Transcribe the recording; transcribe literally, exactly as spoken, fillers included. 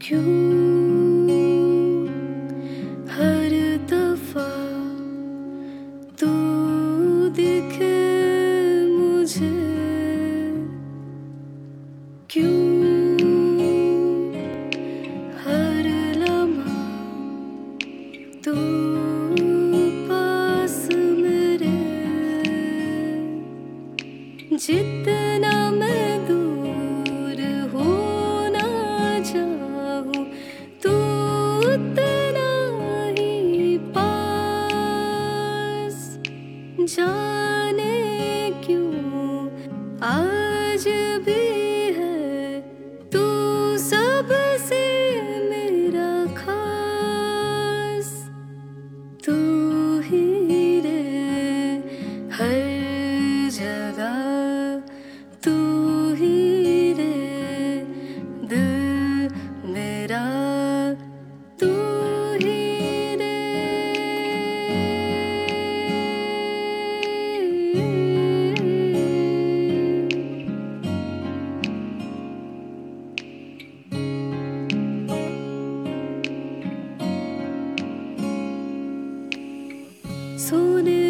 क्यों हर दफा तू दिखे मुझे, क्यों हर लम्हा तू पास मेरे, जितना मैं दूर होना चाहूं तू उतना ही पास। जाने क्यों आज भी है तू सबसे मेरा खास। तू ही रे हर जगह, तू ही रे दिल मेरा, तू ही रे। सोने